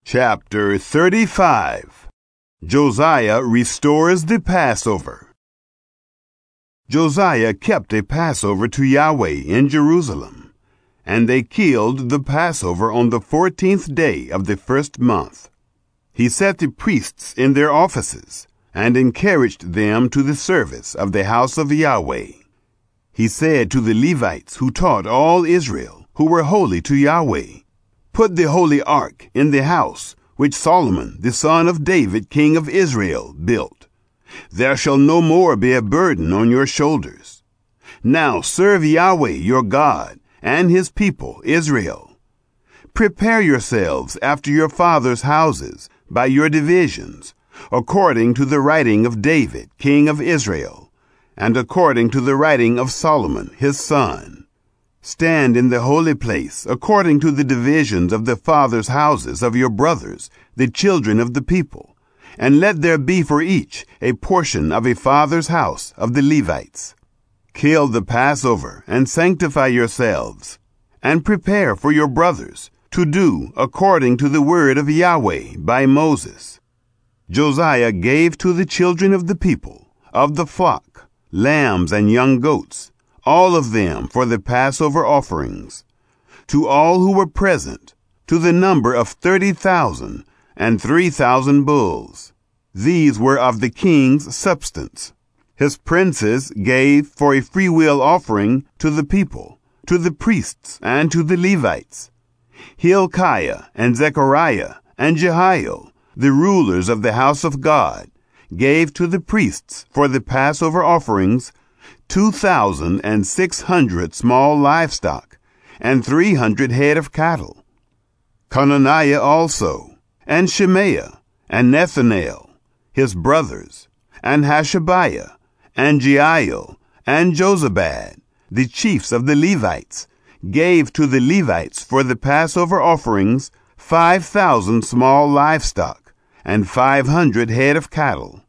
Chapter 35. Josiah restores the Passover. Josiah kept a Passover to Yahweh in Jerusalem, and they killed the Passover on the 14th day of the first month. He set the priests in their offices, and encouraged them to the service of the house of Yahweh. He said to the Levites who taught all Israel, who were holy to Yahweh, "Put the holy ark in the house which Solomon, the son of David, king of Israel, built. There shall no more be a burden on your shoulders. Now serve Yahweh your God and his people, Israel. Prepare yourselves after your fathers' houses by your divisions, according to the writing of David, king of Israel, and according to the writing of Solomon, his son. Stand in the holy place according to the divisions of the fathers' houses of your brothers, the children of the people, and let there be for each a portion of a father's house of the Levites. Kill the Passover and sanctify yourselves, and prepare for your brothers to do according to the word of Yahweh by Moses." Josiah gave to the children of the people, of the flock, lambs and young goats, all of them for the Passover offerings, to all who were present, to the number of 30,000 and 3,000 bulls. These were of the king's substance. His princes gave for a freewill offering to the people, to the priests, and to the Levites. Hilkiah and Zechariah and Jehiel, the rulers of the house of God, gave to the priests for the Passover offerings 2,600 small livestock and 300 head of cattle. Conaniah also, and Shemaiah, and Nethanel, his brothers, and Hashabiah, and Jeiel, and Jozabad, the chiefs of the Levites, gave to the Levites for the Passover offerings 5,000 small livestock and 500 head of cattle.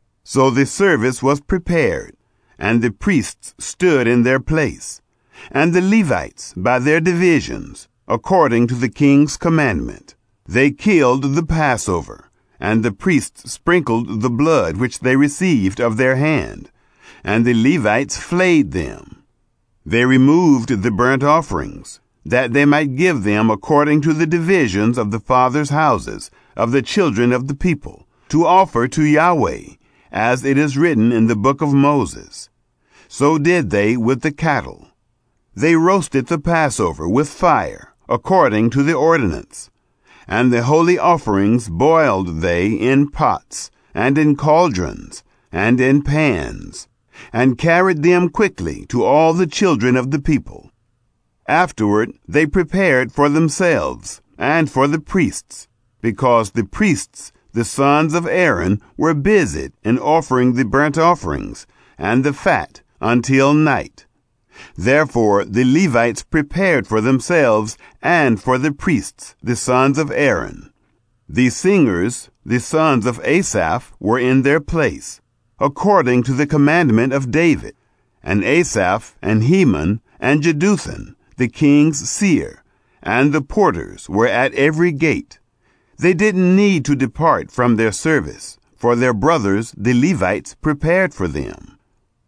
So the service was prepared, and the priests stood in their place, and the Levites by their divisions, according to the king's commandment. They killed the Passover, and the priests sprinkled the blood which they received of their hand, and the Levites flayed them. They removed the burnt offerings, that they might give them according to the divisions of the fathers' houses of the children of the people, to offer to Yahweh, as it is written in the book of Moses. So did they with the cattle. They roasted the Passover with fire, according to the ordinance. And the holy offerings boiled they in pots, and in cauldrons, and in pans, and carried them quickly to all the children of the people. Afterward they prepared for themselves, and for the priests, because the priests, the sons of Aaron, were busied in offering the burnt offerings and the fat until night. Therefore the Levites prepared for themselves and for the priests, the sons of Aaron. The singers, the sons of Asaph, were in their place, according to the commandment of David, and Asaph and Heman and Jeduthun, the king's seer, and the porters were at every gate. They didn't need to depart from their service, for their brothers, the Levites, prepared for them.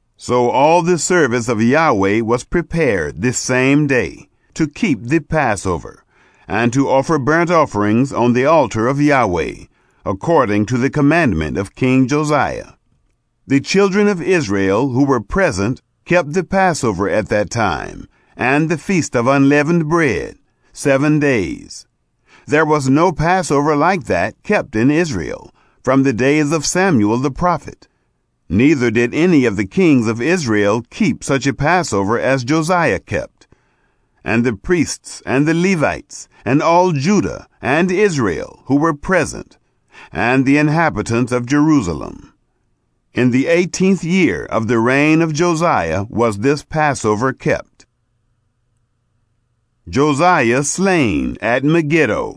So all the service of Yahweh was prepared this same day, to keep the Passover, and to offer burnt offerings on the altar of Yahweh, according to the commandment of King Josiah. The children of Israel who were present kept the Passover at that time, and the feast of unleavened bread, 7 days. There was no Passover like that kept in Israel from the days of Samuel the prophet. Neither did any of the kings of Israel keep such a Passover as Josiah kept. And the priests and the Levites and all Judah and Israel who were present, and the inhabitants of Jerusalem. In the 18th year of the reign of Josiah was this Passover kept. Josiah slain at Megiddo.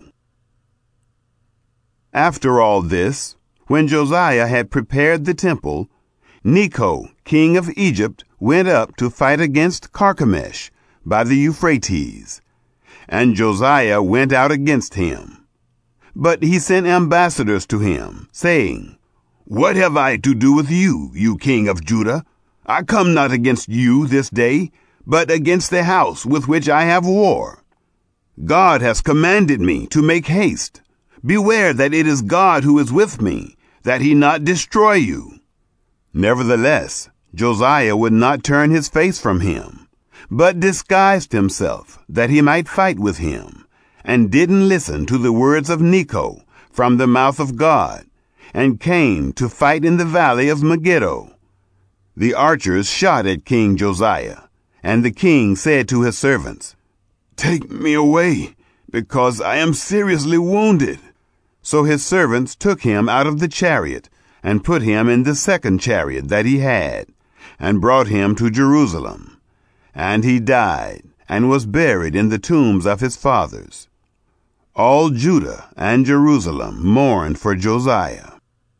After all this, when Josiah had prepared the temple, Necho, king of Egypt, went up to fight against Carchemish by the Euphrates, and Josiah went out against him. But he sent ambassadors to him, saying, What have I to do with you, you king of Judah? I come not against you this day, but against the house with which I have war. God has commanded me to make haste. Beware that it is God who is with me, that he not destroy you. Nevertheless, Josiah would not turn his face from him, but disguised himself that he might fight with him, and didn't listen to the words of Necho from the mouth of God, and came to fight in the valley of Megiddo. The archers shot at King Josiah, and the king said to his servants, Take me away, because I am seriously wounded. So his servants took him out of the chariot, and put him in the second chariot that he had, and brought him to Jerusalem. And he died, and was buried in the tombs of his fathers. All Judah and Jerusalem mourned for Josiah.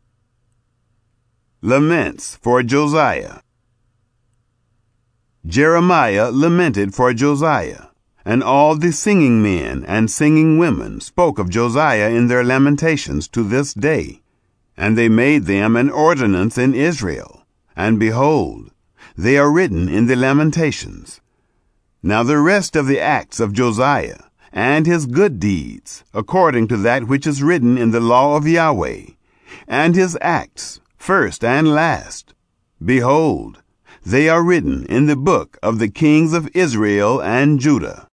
Laments for Josiah. Jeremiah lamented for Josiah, and all the singing men and singing women spoke of Josiah in their lamentations to this day. And they made them an ordinance in Israel, and behold, they are written in the Lamentations. Now the rest of the acts of Josiah, and his good deeds, according to that which is written in the law of Yahweh, and his acts, first and last, behold, they are written in the book of the kings of Israel and Judah.